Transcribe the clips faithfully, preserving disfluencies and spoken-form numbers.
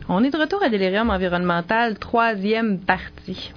On est de retour à Delirium environnemental, troisième partie.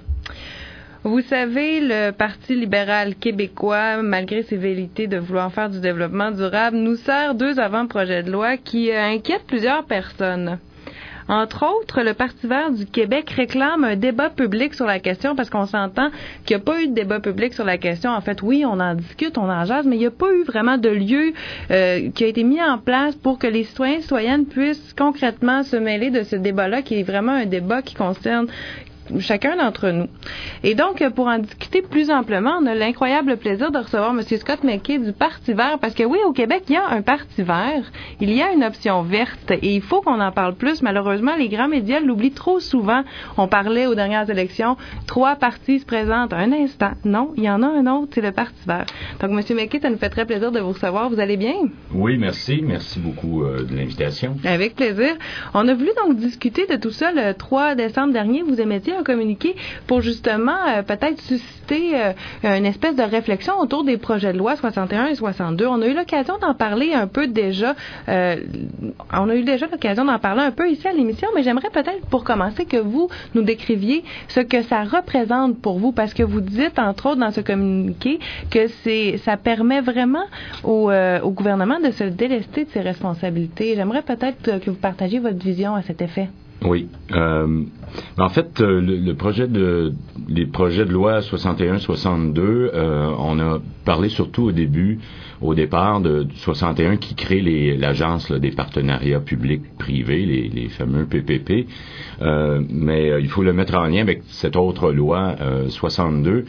Vous savez, le Parti libéral québécois, malgré ses velléités de vouloir faire du développement durable, nous sert deux avant-projets de loi qui euh, inquiètent plusieurs personnes. Entre autres, le Parti vert du Québec réclame un débat public sur la question parce qu'on s'entend qu'il n'y a pas eu de débat public sur la question. En fait, oui, on en discute, on en jase, mais il n'y a pas eu vraiment de lieu euh, qui a été mis en place pour que les citoyens et citoyennes puissent concrètement se mêler de ce débat-là, qui est vraiment un débat qui concerne chacun d'entre nous. Et donc, pour en discuter plus amplement, on a l'incroyable plaisir de recevoir M. Scott McKay du Parti vert, parce que oui, au Québec, il y a un Parti vert, il y a une option verte, et il faut qu'on en parle plus. Malheureusement, les grands médias l'oublient trop souvent. On parlait aux dernières élections, trois partis se présentent. Un instant, non, il y en a un autre, c'est le Parti vert. Donc, M. McKay, ça nous fait très plaisir de vous recevoir. Vous allez bien? Oui, merci. Merci beaucoup euh, de l'invitation. Avec plaisir. On a voulu donc discuter de tout ça le trois décembre dernier. Vous émettiez un communiqué pour justement euh, peut-être susciter euh, une espèce de réflexion autour des projets de loi soixante et un et soixante-deux. On a eu l'occasion d'en parler un peu déjà. Euh, on a eu déjà l'occasion d'en parler un peu ici à l'émission, mais j'aimerais peut-être pour commencer que vous nous décriviez ce que ça représente pour vous, parce que vous dites entre autres dans ce communiqué que c'est ça permet vraiment au, euh, au gouvernement de se délester de ses responsabilités. J'aimerais peut-être que vous partagiez votre vision à cet effet. Oui. Euh, en fait, le, le projet de les projets de loi soixante et un soixante-deux, euh, on a parlé surtout au début, au départ de soixante et un qui crée les, l'agence là, des partenariats publics-privés, les, les fameux P P P. Euh, mais euh, il faut le mettre en lien avec cette autre loi euh, soixante-deux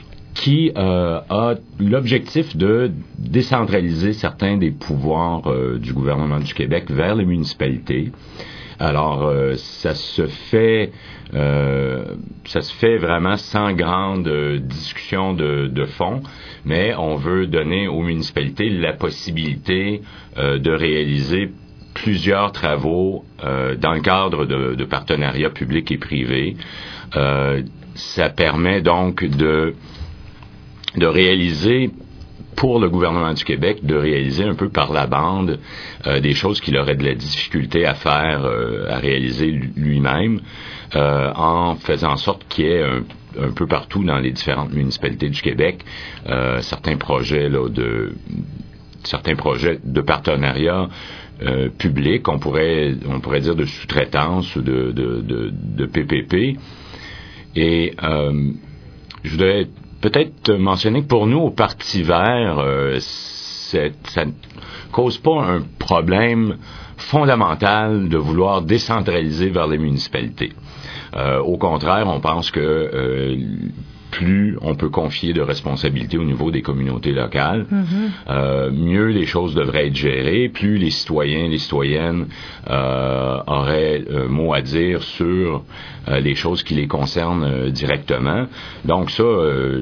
qui euh, a l'objectif de décentraliser certains des pouvoirs euh, du gouvernement du Québec vers les municipalités. Alors, euh, ça se fait, euh, ça se fait vraiment sans grande euh, discussion de, de fond, mais on veut donner aux municipalités la possibilité euh, de réaliser plusieurs travaux euh, dans le cadre de, de partenariats publics et privés. Euh, ça permet donc de de réaliser pour le gouvernement du Québec de réaliser un peu par la bande euh, des choses qu'il aurait de la difficulté à faire, euh, à réaliser lui-même, euh, en faisant en sorte qu'il y ait un, un peu partout dans les différentes municipalités du Québec euh, certains projets là, de certains projets de partenariat euh, public, on pourrait on pourrait dire de sous-traitance ou de, de, de, de P P P. Et euh, je voudrais peut-être mentionner que pour nous, au Parti vert, euh, c'est, ça ne cause pas un problème fondamental de vouloir décentraliser vers les municipalités. Euh, au contraire, on pense que euh, plus on peut confier de responsabilités au niveau des communautés locales, mm-hmm. euh, mieux les choses devraient être gérées, plus les citoyens, les citoyennes euh, auraient un mot à dire sur euh, les choses qui les concernent euh, directement. Donc ça, euh,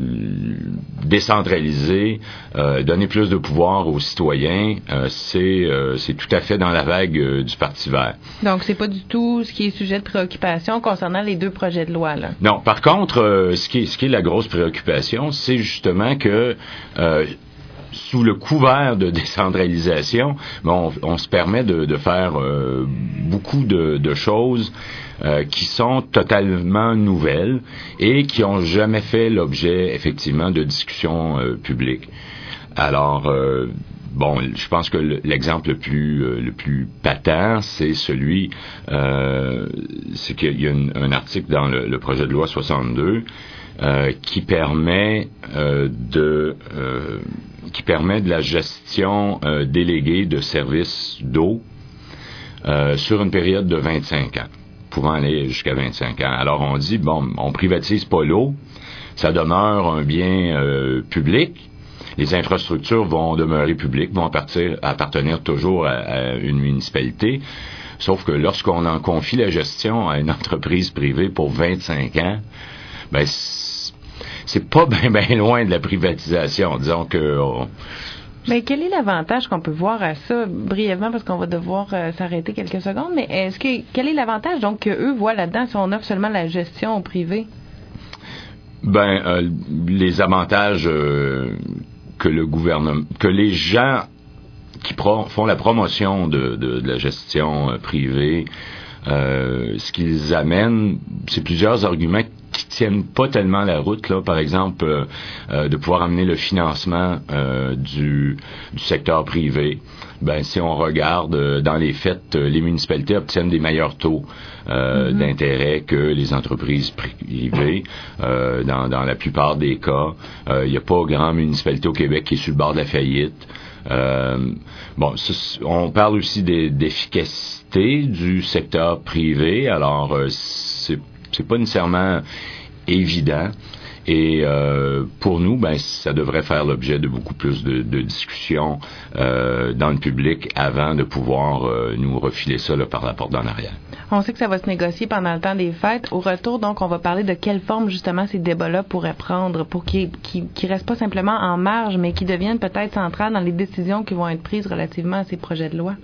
décentraliser, euh, donner plus de pouvoir aux citoyens, euh, c'est euh, c'est tout à fait dans la vague euh, du Parti vert. Donc c'est pas du tout ce qui est sujet de préoccupation concernant les deux projets de loi, là. Non, par contre, euh, ce qui est, ce qui est la grosse préoccupation, c'est justement que euh, sous le couvert de décentralisation, bon, on, on se permet de, de faire euh, beaucoup de, de choses euh, qui sont totalement nouvelles et qui ont jamais fait l'objet, effectivement, de discussions euh, publiques. Alors, euh, bon, je pense que l'exemple le plus euh, le plus patent, c'est celui, euh, c'est qu'il y a une, un article dans le, le projet de loi soixante-deux euh, qui permet euh, de euh, qui permet de la gestion euh, déléguée de services d'eau euh, sur une période de vingt-cinq ans, pouvant aller jusqu'à vingt-cinq ans. Alors on dit bon, on privatise pas l'eau, ça demeure un bien euh, public. Les infrastructures vont demeurer publiques, vont appartenir, appartenir toujours à, à une municipalité. Sauf que lorsqu'on en confie la gestion à une entreprise privée pour vingt-cinq ans, ben c'est pas bien ben loin de la privatisation. Disons que on... Mais quel est l'avantage qu'on peut voir à ça, brièvement, parce qu'on va devoir euh, s'arrêter quelques secondes, mais est-ce que quel est l'avantage donc qu'eux voient là-dedans si on offre seulement la gestion au privé? Ben euh, les avantages euh, que le gouvernement, que les gens qui pro- font la promotion de, de, de la gestion euh, privée euh, ce qu'ils amènent, c'est plusieurs arguments qui tiennent pas tellement la route, là. Par exemple, euh, euh, de pouvoir amener le financement euh, du, du secteur privé. Ben, si on regarde euh, dans les faits, euh, les municipalités obtiennent des meilleurs taux euh, mm-hmm. d'intérêt que les entreprises privées. Euh, dans, dans la plupart des cas, il euh, n'y a pas grand municipalité au Québec qui est sur le bord de la faillite. Euh, bon, on parle aussi des, d'efficacité du secteur privé. Alors, euh, c'est c'est pas nécessairement évident. Et euh, pour nous, ben ça devrait faire l'objet de beaucoup plus de, de discussions euh, dans le public avant de pouvoir euh, nous refiler ça là, par la porte d'en arrière. On sait que ça va se négocier pendant le temps des fêtes. Au retour, donc, on va parler de quelle forme, justement, ces débats-là pourraient prendre pour qu'ils qu'ils, qu'ils restent pas simplement en marge, mais qu'ils deviennent peut-être centrales dans les décisions qui vont être prises relativement à ces projets de loi.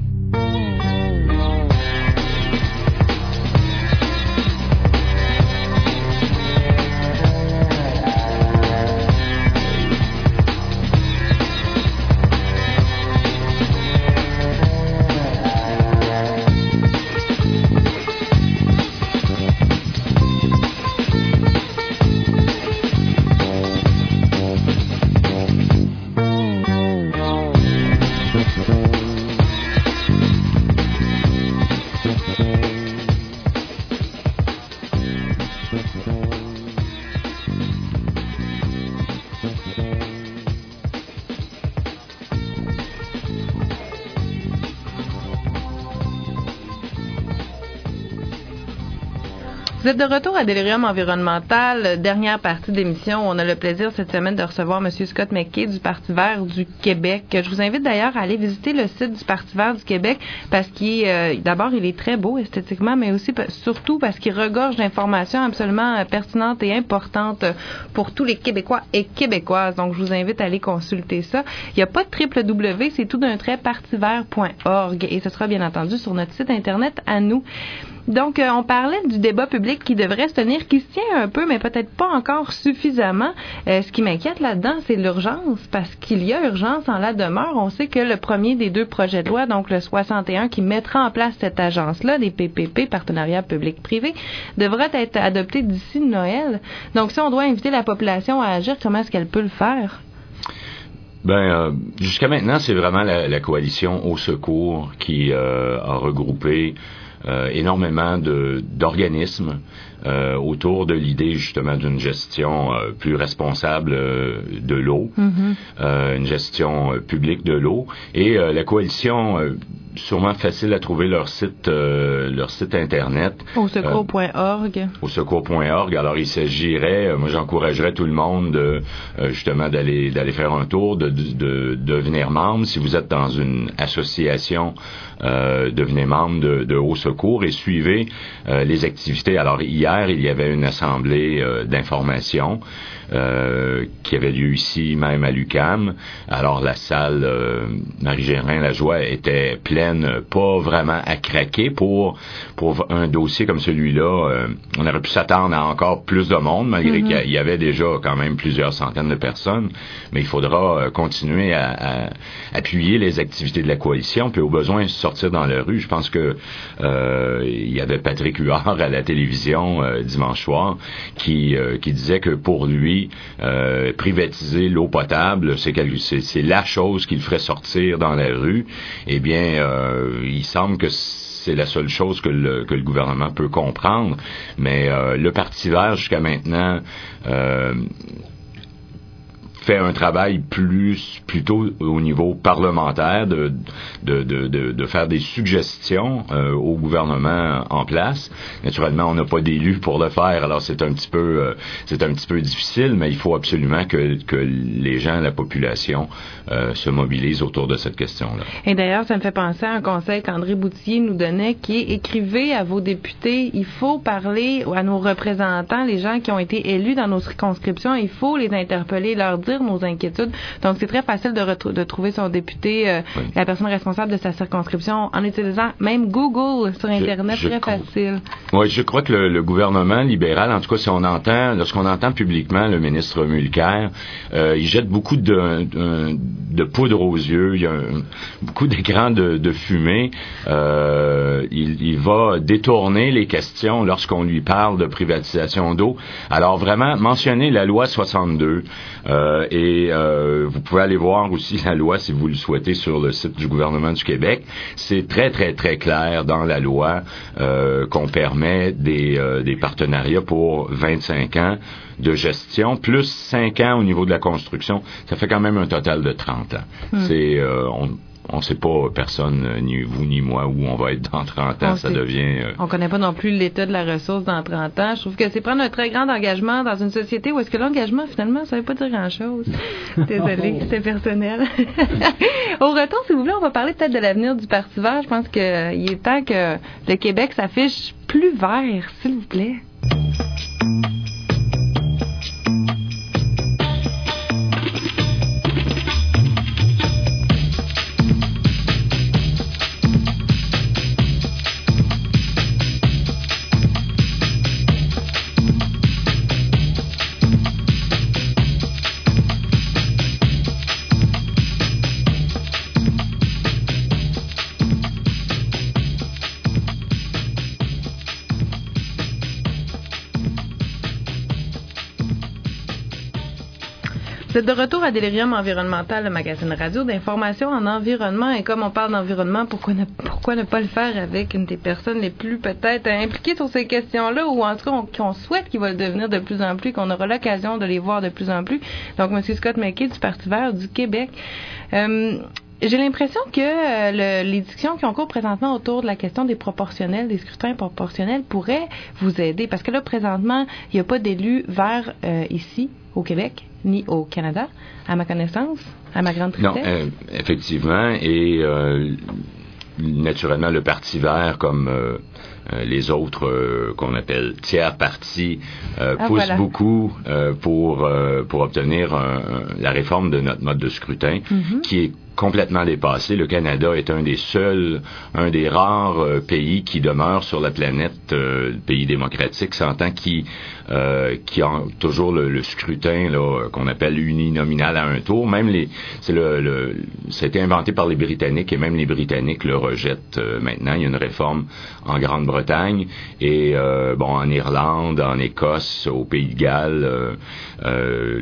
Vous êtes de retour à Delirium environnemental, dernière partie d'émission. On a le plaisir cette semaine de recevoir M. Scott McKay du Parti vert du Québec. Je vous invite d'ailleurs à aller visiter le site du Parti vert du Québec parce qu'il, euh, d'abord, il est très beau esthétiquement, mais aussi surtout parce qu'il regorge d'informations absolument pertinentes et importantes pour tous les Québécois et Québécoises. Donc, je vous invite à aller consulter ça. Il n'y a pas de triple W, c'est tout d'un trait partivert point org et ce sera bien entendu sur notre site Internet à nous. Donc, euh, on parlait du débat public qui devrait se tenir, qui se tient un peu, mais peut-être pas encore suffisamment. Euh, ce qui m'inquiète là-dedans, c'est l'urgence, parce qu'il y a urgence en la demeure. On sait que le premier des deux projets de loi, donc le soixante et un, qui mettra en place cette agence-là, des P P P, partenariats public-privé, devrait être adopté d'ici Noël. Donc, si on doit inviter la population à agir, comment est-ce qu'elle peut le faire? Ben, euh, jusqu'à maintenant, c'est vraiment la, la coalition Au Secours qui euh, a regroupé Euh, énormément de d'organismes euh, autour de l'idée justement d'une gestion euh, plus responsable euh, de l'eau, mm-hmm. euh, une gestion euh, publique de l'eau. Et euh, la coalition, euh, sûrement facile à trouver leur site euh, leur site internet. Au secours point org. Euh, au secours point org. Alors il s'agirait, euh, moi j'encouragerais tout le monde de, euh, justement d'aller d'aller faire un tour, de, de, de devenir membre. Si vous êtes dans une association, euh, devenez membre de, de Au Secours et suivez euh, les activités. Alors hier, il y avait une assemblée euh, d'information euh, qui avait lieu ici même à l'U Q A M. Alors la salle euh, Marie-Gérin-Lajoie était pleine, pas vraiment à craquer pour pour un dossier comme celui-là. Euh, on aurait pu s'attendre à encore plus de monde, malgré mm-hmm. qu'il y avait déjà quand même plusieurs centaines de personnes. Mais il faudra euh, continuer à, à appuyer les activités de la coalition, puis au besoin sortir dans la rue. Je pense que euh, il y avait Patrick Huard à la télévision euh, dimanche soir qui euh, qui disait que pour lui euh, privatiser l'eau potable, c'est, quelque, c'est c'est la chose qu'il ferait sortir dans la rue. Eh bien, euh, il semble que c'est la seule chose que le, que le gouvernement peut comprendre. Mais euh, le Parti vert jusqu'à maintenant euh, fait un travail plus plutôt au niveau parlementaire de de de de, de faire des suggestions euh, au gouvernement en place. Naturellement, on n'a pas d'élus pour le faire, alors c'est un petit peu euh, c'est un petit peu difficile, mais il faut absolument que que les gens, la population euh, se mobilisent autour de cette question-là. Et d'ailleurs, ça me fait penser à un conseil qu'André Boutier nous donnait, qui est: écrivez à vos députés, il faut parler à nos représentants, les gens qui ont été élus dans nos circonscriptions, il faut les interpeller, leur dire nos inquiétudes. Donc, c'est très facile de, retru- de trouver son député, euh, oui. la personne responsable de sa circonscription, en utilisant même Google sur Internet, je, je très crois. facile. Oui, je crois que le, le gouvernement libéral, en tout cas, si on entend, lorsqu'on entend publiquement le ministre Mulcair, euh, il jette beaucoup de, de, de poudre aux yeux, il y a un, beaucoup d'écrans de, de fumée, euh, il il, il va détourner les questions lorsqu'on lui parle de privatisation d'eau. Alors vraiment, mentionner la loi soixante-deux euh, et euh, vous pouvez aller voir aussi la loi si vous le souhaitez sur le site du gouvernement du Québec. C'est très très très clair dans la loi euh, qu'on permet des, euh, des partenariats pour vingt-cinq ans de gestion, plus cinq ans au niveau de la construction. Ça fait quand même un total de trente ans. Hmm. C'est, euh, on on sait pas, personne, ni vous ni moi, où on va être dans trente ans. On ça sait. devient... Euh... On connaît pas non plus l'état de la ressource dans trente ans. Je trouve que c'est prendre un très grand engagement dans une société où est-ce que l'engagement, finalement, ça veut pas dire grand-chose. Désolée, c'était personnel. Au retour, si vous voulez, on va parler peut-être de l'avenir du Parti vert. Je pense qu'il euh, est temps que le Québec s'affiche plus vert, s'il vous plaît. Vous êtes de retour à Delirium environnemental, le magazine radio d'information en environnement. Et comme on parle d'environnement, pourquoi ne, pourquoi ne pas le faire avec une des personnes les plus peut-être impliquées sur ces questions-là, ou en tout cas on, qu'on souhaite qu'ils vont le devenir de plus en plus, qu'on aura l'occasion de les voir de plus en plus. Donc, M. Scott McKay du Parti vert du Québec. Euh, J'ai l'impression que euh, le, les discussions qui ont cours présentement autour de la question des proportionnels, des scrutins proportionnels, pourraient vous aider. Parce que là, présentement, il n'y a pas d'élus verts euh, ici, au Québec, ni au Canada, à ma connaissance, à ma grande tristesse. Non, euh, effectivement. Et euh, naturellement, le Parti vert, comme euh, euh, les autres euh, qu'on appelle tiers partis, euh, ah, poussent voilà. beaucoup euh, pour, euh, pour obtenir un, un, la réforme de notre mode de scrutin, mm-hmm. qui est complètement dépassé. Le Canada est un des seuls, un des rares euh, pays qui demeure sur la planète, euh, le pays démocratique, s'entend, qui euh, qui a toujours le, le scrutin là qu'on appelle uninominal à un tour. Même les, c'est le, le c'était inventé par les Britanniques et même les Britanniques le rejettent euh, maintenant. Il y a une réforme en Grande-Bretagne et euh, bon en Irlande, en Écosse, au Pays de Galles, euh, euh,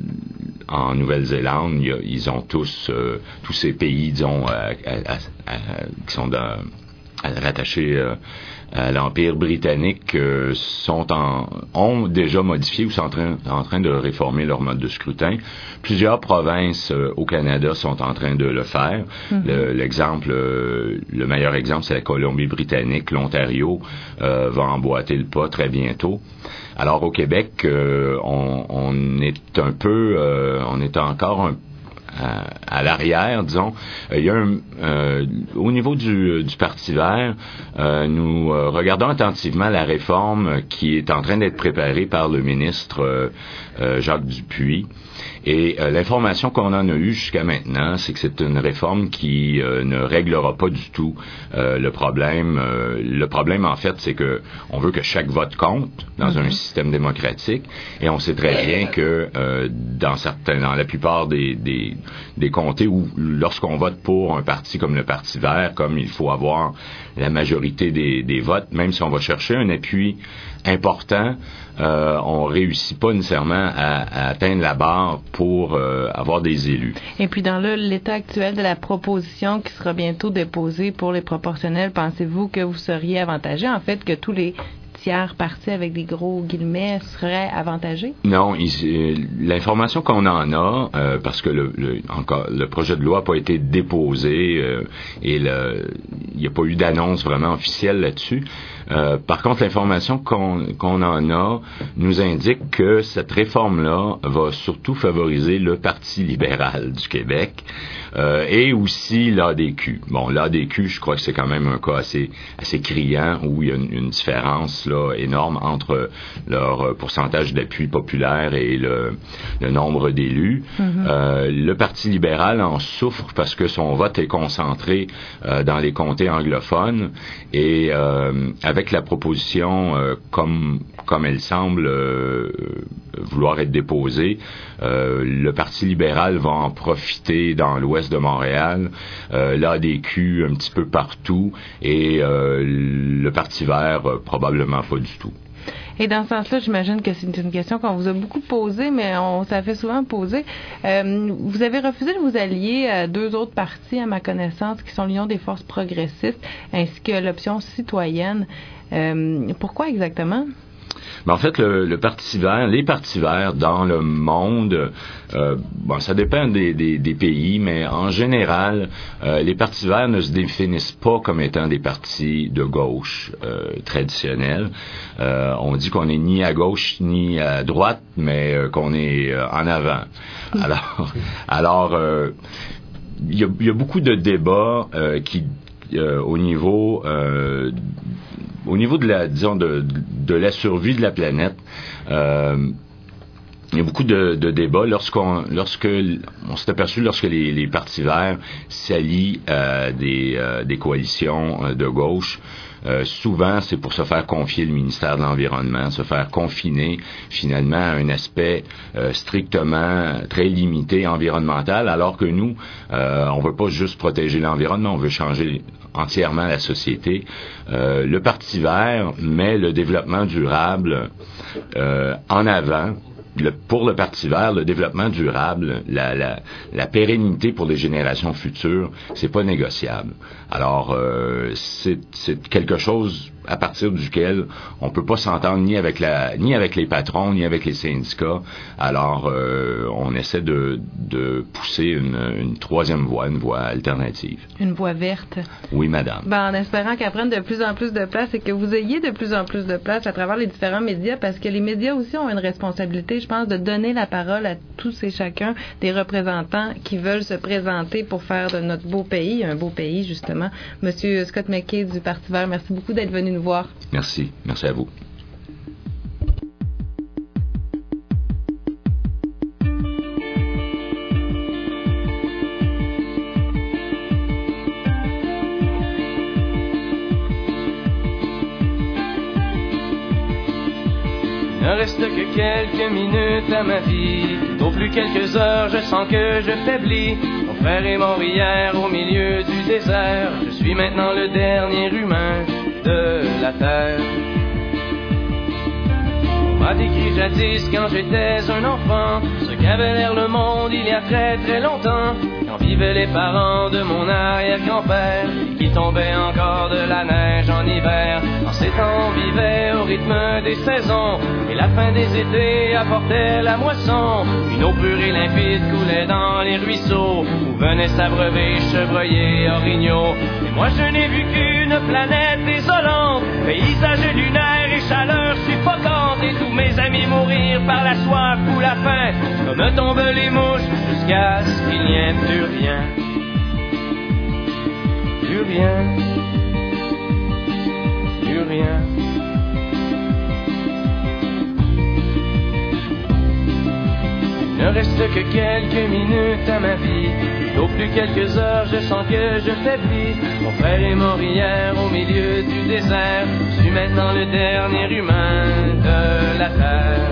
en Nouvelle-Zélande, il y a, ils ont tous euh, tous ces pays, disons, à, à, à, à, qui sont dans, rattachés euh, à l'Empire britannique, euh, sont en, ont déjà modifié ou sont en train, en train de réformer leur mode de scrutin. Plusieurs provinces euh, au Canada sont en train de le faire. Mm-hmm. Le, l'exemple, euh, le meilleur exemple, c'est la Colombie-Britannique. L'Ontario euh, va emboîter le pas très bientôt. Alors au Québec, euh, on, on est un peu, euh, on est encore un À, à l'arrière, disons. Il y a un, euh, au niveau du, du Parti vert, euh, nous euh, regardons attentivement la réforme qui est en train d'être préparée par le ministre euh, euh, Jacques Dupuis. Et euh, l'information qu'on en a eue jusqu'à maintenant, c'est que c'est une réforme qui euh, ne réglera pas du tout euh, le problème. Euh, le problème, en fait, c'est que on veut que chaque vote compte dans mm-hmm. un système démocratique, et on sait très bien que euh, dans certains, dans la plupart des, des, des comtés où lorsqu'on vote pour un parti comme le Parti vert, comme il faut avoir la majorité des, des votes, même si on va chercher un appui important, euh, on réussit pas nécessairement à, à atteindre la barre pour euh, avoir des élus. Et puis dans le, l'état actuel de la proposition qui sera bientôt déposée pour les proportionnels, pensez-vous que vous seriez avantagé, en fait, que tous les tiers partis avec des gros guillemets seraient avantagés? Non, il, euh, l'information qu'on en a, euh, parce que le, le, encore, le projet de loi n'a pas été déposé euh, et le, il n'y a pas eu d'annonce vraiment officielle là-dessus. Euh, par contre, l'information qu'on, qu'on en a nous indique que cette réforme-là va surtout favoriser le Parti libéral du Québec euh, et aussi l'A D Q. Bon, l'A D Q, je crois que c'est quand même un cas assez, assez criant où il y a une, une différence là énorme entre leur pourcentage d'appui populaire et le, le nombre d'élus. Mm-hmm. Euh, le Parti libéral en souffre parce que son vote est concentré euh, dans les comtés anglophones et euh, avec la proposition euh, comme comme elle semble euh, vouloir être déposée, euh, le Parti libéral va en profiter dans l'ouest de Montréal, euh, l'A D Q un petit peu partout et euh, le Parti vert euh, probablement pas du tout. Et dans ce sens-là, j'imagine que c'est une question qu'on vous a beaucoup posée, mais on ça fait souvent poser. Euh, vous avez refusé de vous allier à deux autres partis, à ma connaissance, qui sont l'Union des forces progressistes, ainsi que l'option citoyenne. Euh, pourquoi exactement? Mais en fait, le, le Parti vert, les partis verts dans le monde, euh, bon, ça dépend des, des, des pays, mais en général, euh, les partis verts ne se définissent pas comme étant des partis de gauche euh, traditionnels. Euh, on dit qu'on n'est ni à gauche ni à droite, mais euh, qu'on est euh, en avant. Alors, alors, euh, il y a, il y a beaucoup de débats euh, qui, euh, au niveau euh, Au niveau de la, disons, de, de la survie de la planète, euh, il y a beaucoup de, de débats lorsqu'on, lorsque on s'est aperçu lorsque les, les partis verts s'allient à des, euh, des coalitions de gauche. Euh, souvent, c'est pour se faire confier le ministère de l'Environnement, se faire confiner finalement à un aspect euh, strictement très limité environnemental, alors que nous, euh, on veut pas juste protéger l'environnement, on veut changer entièrement la société. Euh, le Parti vert met le développement durable euh, en avant. Le, pour le Parti vert, le développement durable, la, la, la pérennité pour les générations futures, c'est pas négociable. Alors, euh, c'est, c'est quelque chose à partir duquel on peut pas s'entendre ni avec la, ni avec les patrons, ni avec les syndicats. Alors, euh, on essaie de, de pousser une, une troisième voie, une voie alternative. Une voie verte. Oui, madame. Ben, en espérant qu'elle prenne de plus en plus de place et que vous ayez de plus en plus de place à travers les différents médias, parce que les médias aussi ont une responsabilité, je pense, de donner la parole à tous et chacun des représentants qui veulent se présenter pour faire de notre beau pays un beau pays, justement. Monsieur Scott McKay du Parti vert, merci beaucoup d'être venu nous voir. Merci. Merci à vous. Il ne reste que quelques minutes à ma vie. Au plus quelques heures, je sens que je faiblis. Mon frère est mort hier au milieu du désert. Je suis maintenant le dernier humain de la terre. On m'a décrit jadis quand j'étais un enfant ce qu'avait l'air le monde il y a très très longtemps, quand vivaient les parents de mon arrière-grand-père et qui tombait encore de la neige en hiver. En ces temps, on vivait au rythme des saisons et la fin des étés apportait la moisson. Une eau pure et limpide coulait dans les ruisseaux où venaient s'abreuver chevreuils, orignaux. Et moi je n'ai vu qu'une planète désolante, paysage lunaire et chaleur suffocante, et tous mes amis mourir par la soif ou la faim, comme tombent les mouches jusqu'à ce qu'il n'y ait plus rien. Plus rien. Plus rien. Il ne reste que quelques minutes à ma vie. Au plus quelques heures, je sens que je faiblis. Mon frère est mort hier au milieu du désert. Je suis maintenant le dernier humain de la terre.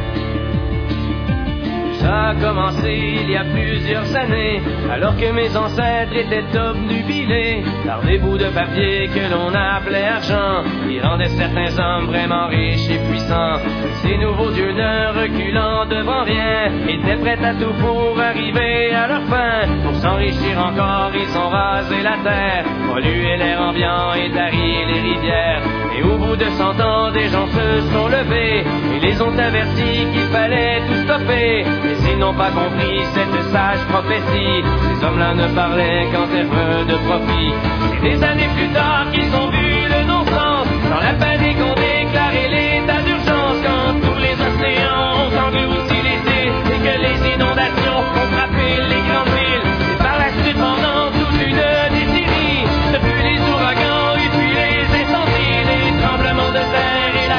Ça a commencé il y a plusieurs années, alors que mes ancêtres étaient obnubilés par des bouts de papier que l'on appelait argent, qui rendaient certains hommes vraiment riches et puissants. Ces nouveaux dieux ne reculant devant rien, étaient prêts à tout pour arriver à leur fin. Pour s'enrichir encore, ils ont rasé la terre, pollué l'air ambiant et tari les rivières. Et au bout de cent ans, des gens se sont levés et les ont avertis qu'il fallait tout stopper. Mais ils n'ont pas compris cette sage prophétie. Ces hommes-là ne parlaient qu'en termes de profit. C'est des années plus tard qu'ils ont vu le non-sens dans la panique on déclarait l'état d'urgence, quand tous les océans ont englouti l'été et que les inondations ont frappé les grandes villes. Et par la suite pendant toute une décennie, depuis les ouragans et puis les incendies, les tremblements de terre et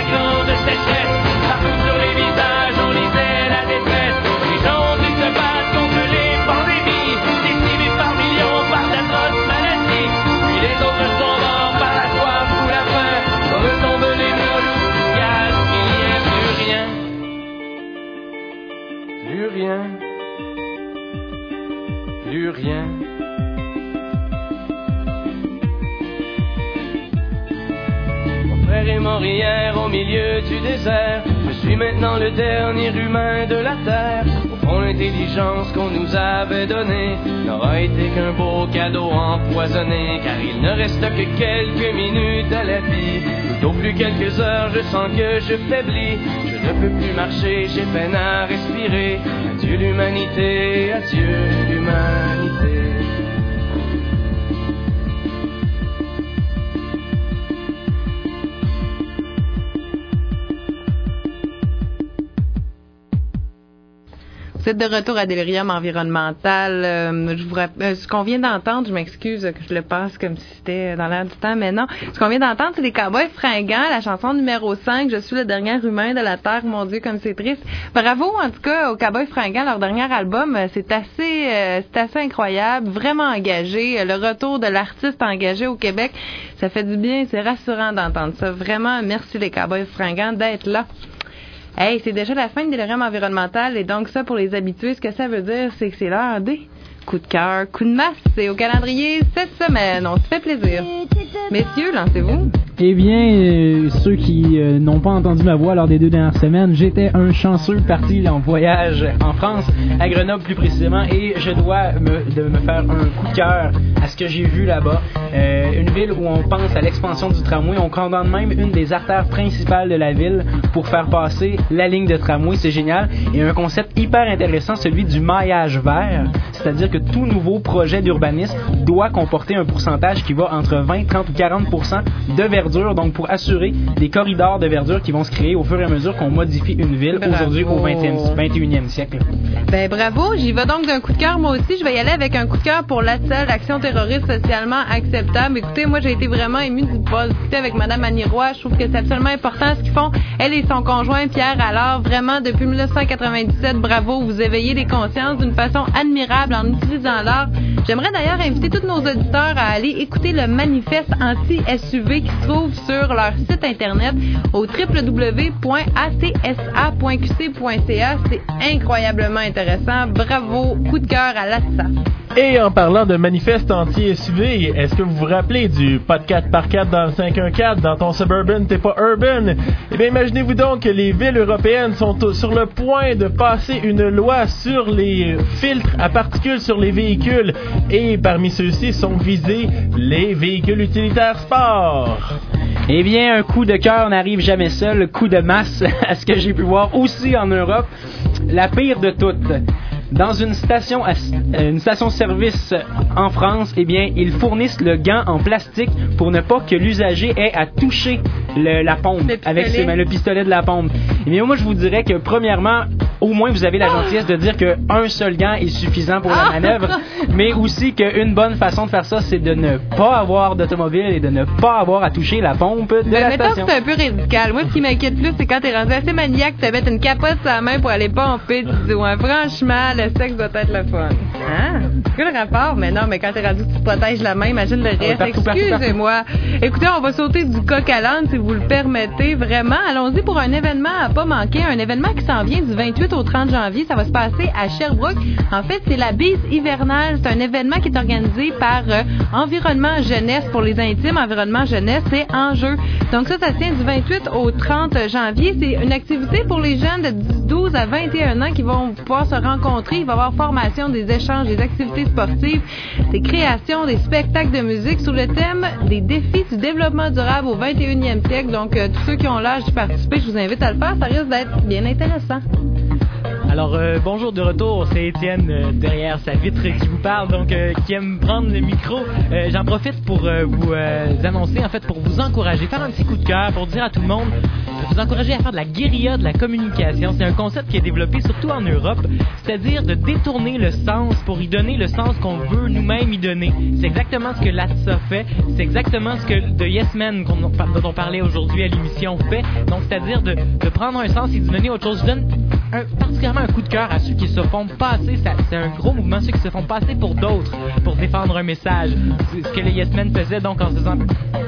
verrai mourir au milieu du désert. Je suis maintenant le dernier humain de la terre. Au fond, l'intelligence qu'on nous avait donnée n'aura été qu'un beau cadeau empoisonné, car il ne reste que quelques minutes à la vie. Tout au plus quelques heures, je sens que je faiblis. Je ne peux plus marcher, j'ai peine à respirer. Adieu l'humanité, adieu l'humanité. Vous êtes de retour à Delirium environnemental. Euh, je vous rappelle, euh, ce qu'on vient d'entendre, je m'excuse que je le passe comme si c'était dans l'air du temps, mais non. Ce qu'on vient d'entendre, c'est les Cowboys Fringants, la chanson numéro cinq, Je suis le dernier humain de la Terre, mon Dieu, comme c'est triste. Bravo, en tout cas, aux Cowboys Fringants, leur dernier album, c'est assez, euh, c'est assez incroyable, vraiment engagé. Le retour de l'artiste engagé au Québec, ça fait du bien, c'est rassurant d'entendre ça. Vraiment, merci les Cowboys Fringants d'être là. Hey, c'est déjà la fin de Delirium environnemental et donc ça, pour les habitués, ce que ça veut dire, c'est que c'est l'heure des coups de cœur, coups de masse. C'est au calendrier cette semaine. On se fait plaisir. Messieurs, lancez-vous. Eh bien, euh, ceux qui euh, n'ont pas entendu ma voix lors des deux dernières semaines, j'étais un chanceux parti en voyage en France, à Grenoble plus précisément, et je dois me, de me faire un coup de cœur à ce que j'ai vu là-bas. Euh, une ville où on pense à l'expansion du tramway, on condamne même une des artères principales de la ville pour faire passer la ligne de tramway, c'est génial. Et un concept hyper intéressant, celui du maillage vert, c'est-à-dire que tout nouveau projet d'urbanisme doit comporter un pourcentage qui va entre vingt, trente ou quarante pour cent de verdure, donc pour assurer des corridors de verdure qui vont se créer au fur et à mesure qu'on modifie une ville. Bravo. Aujourd'hui au vingtième, vingt et unième siècle. Ben bravo, j'y vais donc d'un coup de cœur moi aussi. Je vais y aller avec un coup de cœur pour l'A T S E L, l'action terroriste socialement acceptable. Écoutez, moi j'ai été vraiment émue de pouvoir discuter avec Madame Annie Roy. Je trouve que c'est absolument important ce qu'ils font. Elle et son conjoint Pierre Allard, vraiment depuis dix-neuf cent quatre-vingt-dix-sept, bravo, vous éveillez les consciences d'une façon admirable en utilisant l'art. J'aimerais d'ailleurs inviter tous nos auditeurs à aller écouter le manifeste anti-S U V qui se trouve sur leur site internet au w w w point a t s a point q c point c a. C'est incroyablement intéressant. Bravo, coup de cœur à l'A T S A. Et en parlant de manifeste anti-S U V, est-ce que vous vous rappelez du pas de quatre par quatre dans le cinq un quatre, dans ton Suburban, t'es pas urban? Eh bien, imaginez-vous donc que les villes européennes sont sur le point de passer une loi sur les filtres à particules sur les véhicules. Et parmi ceux-ci sont visés les véhicules utilitaires sport. Eh bien, un coup de cœur n'arrive jamais seul, coup de masse, à ce que j'ai pu voir aussi en Europe, la pire de toutes. Dans une station, une station-service en France, eh bien, ils fournissent le gant en plastique pour ne pas que l'usager ait à toucher le, la pompe le avec ses, le pistolet de la pompe. Eh bien, moi, je vous dirais que premièrement, au moins, vous avez la gentillesse de dire qu'un seul gant est suffisant pour la manœuvre, mais aussi qu'une bonne façon de faire ça, c'est de ne pas avoir d'automobile et de ne pas avoir à toucher la pompe de mais la mettons station. Que c'est un peu radical. Moi, ce qui m'inquiète plus, c'est quand t'es rendu assez maniaque, tu te mets une capote sur la main pour aller pomper. Tu dis, ouais, franchement, le sexe doit être le fun. Hein? C'est quoi le rapport? Mais non, mais quand t'es rendu, tu te protèges la main, imagine le reste. Partout, Excusez-moi. partout, partout. Écoutez, on va sauter du coq à l'âne, si vous le permettez. Vraiment, allons-y pour un événement à pas manquer. Un événement qui s'en vient du vingt-huit au trente janvier. Ça va se passer à Sherbrooke. En fait, c'est la bise hivernale. C'est un événement qui est organisé par euh, Environnement Jeunesse pour les intimes. Environnement Jeunesse, c'est Enjeu. Donc ça, ça se tient du vingt-huit au trente janvier. C'est une activité pour les jeunes de douze à vingt et un ans qui vont pouvoir se rencontrer. Il va y avoir formation, des échanges, des activités sportives, des créations, des spectacles de musique sur le thème des défis du développement durable au vingt et unième siècle. Donc, euh, tous ceux qui ont l'âge de participer, je vous invite à le faire. Ça risque d'être bien intéressant. Alors, euh, bonjour de retour, c'est Étienne euh, derrière sa vitre qui vous parle, donc euh, qui aime prendre le micro. Euh, j'en profite pour euh, vous euh, annoncer, en fait, pour vous encourager, faire un petit coup de cœur, pour dire à tout le monde, pour vous encourager à faire de la guérilla de la communication. C'est un concept qui est développé surtout en Europe, c'est-à-dire de détourner le sens pour y donner le sens qu'on veut nous-mêmes y donner. C'est exactement ce que l'A T S A fait, c'est exactement ce que The Yes Men qu'on, dont on parlait aujourd'hui à l'émission fait, donc c'est-à-dire de, de prendre un sens et d'y donner autre chose. Je donne un, particulièrement un coup de cœur à ceux qui se font passer, ça, c'est un gros mouvement, ceux qui se font passer pour d'autres, pour défendre un message. C'est ce que les Yes Men faisaient donc en se faisant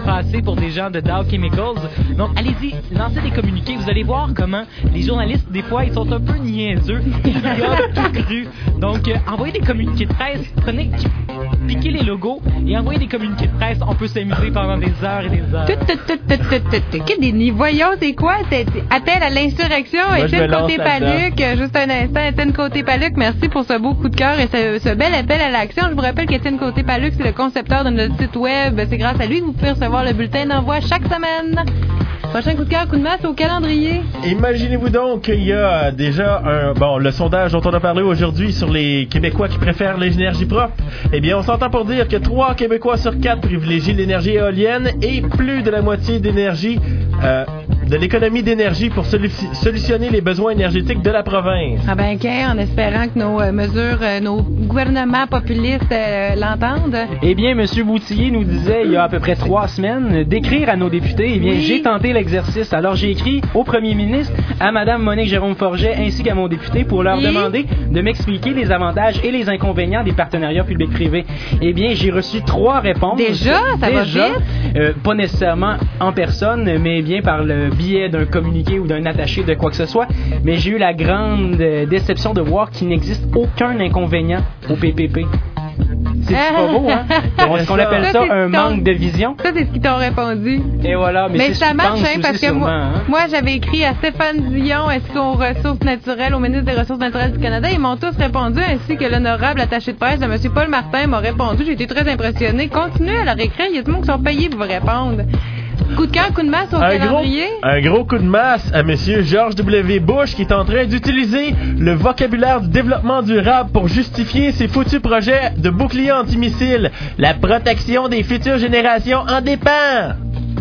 pas assez pour des gens de Dow Chemicals. Donc, allez-y, lancez des communiqués. Vous allez voir comment les journalistes, des fois, ils sont un peu niaiseux, idiots, tout cru. Donc, euh, envoyez des communiqués de presse, prenez, piquez les logos et envoyez des communiqués de presse. On peut s'amuser pendant des heures et des heures. Tout, tout, tout, tout, tout, tout, tout. Des nids. Voyons, c'est quoi? C'est appel à l'insurrection. Moi, je me Étienne lance Côté-Paluc, juste un instant. Étienne Côté-Paluc, merci pour ce beau coup de cœur et ce, ce bel appel à l'action. Je vous rappelle qu'Étienne Côté-Paluc, c'est le concepteur de notre site web. C'est grâce à lui que vous pouvez recevoir le bulletin d'envoi chaque semaine. Prochain coup de cœur, coup de masse au calendrier. Imaginez-vous donc qu'il y a déjà un... Bon, le sondage dont on a parlé aujourd'hui sur les Québécois qui préfèrent les énergies propres. Eh bien, on s'entend pour dire que trois Québécois sur quatre privilégient l'énergie éolienne et plus de la moitié d'énergie... Euh, de l'économie d'énergie pour solu- solutionner les besoins énergétiques de la province. Ah ben, OK, en espérant que nos euh, mesures, euh, nos gouvernements populistes euh, l'entendent. Eh bien, M. Boutillier nous disait il y a à peu près trois semaines d'écrire à nos députés. Eh bien, Oui. j'ai tenté l'exercice. Alors, j'ai écrit au premier ministre, à Mme Monique Jérôme-Forget, ainsi qu'à mon député pour leur Oui. demander de m'expliquer les avantages et les inconvénients des partenariats publics-privés. Eh bien, j'ai reçu trois réponses. Déjà? Ça va Déjà, vite? euh, pas nécessairement en personne, mais bien par le biais d'un communiqué ou d'un attaché de quoi que ce soit. Mais j'ai eu la grande euh, déception de voir qu'il n'existe aucun inconvénient au P P P. C'est pas beau, hein? On, on appelle Ça, ça c'est un ton- manque de vision. Ça, c'est ce qu'ils t'ont répondu. Et voilà, mais, Mais c'est ce ça qu'ils marche, pensent hein, parce aussi que moi, sûrement, hein? moi, j'avais écrit à Stéphane Dion, est-ce qu'aux ressources naturelles, au ministre des Ressources naturelles du Canada, ils m'ont tous répondu, ainsi que l'honorable attaché de presse de M. Paul Martin m'a répondu. J'ai été très impressionnée. Continuez à leur écrire, il y a tout le monde qui sont payés pour vous répondre. Coup de cœur, coup de masse au Un gros, calendrier. un gros coup de masse à M. George W. Bush qui est en train d'utiliser le vocabulaire du développement durable pour justifier ses foutus projets de bouclier antimissile. La protection des futures générations en dépend.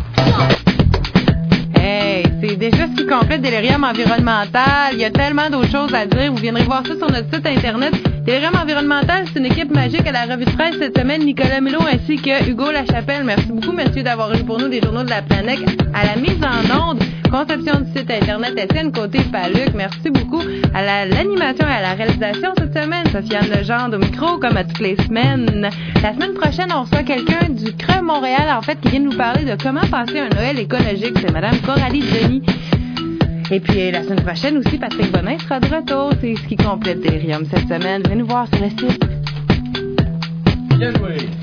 Hey, c'est déjà ce qui complète Delirium environnemental. Il y a tellement d'autres choses à dire. Vous viendrez voir ça sur notre site internet. Delirium environnemental, c'est une équipe magique à la revue de presse cette semaine. Nicolas Mulot ainsi que Hugo Lachapelle. Merci beaucoup, messieurs, d'avoir eu pour nous des journaux de la planète. À la mise en onde, conception du site internet, Étienne Côté-Paluc. Merci beaucoup à la, l'animation et à la réalisation cette semaine. Sofiane Legendre au micro, comme à toutes les semaines. La semaine prochaine, on reçoit quelqu'un du Creux Montréal, en fait, qui vient nous parler de comment passer un Noël écologique. C'est Madame Coralie Denis. Et puis, la semaine prochaine aussi, Patrick Bonin sera de retour. C'est ce qui complète Delirium cette semaine. Venez nous voir sur le site. Bien joué.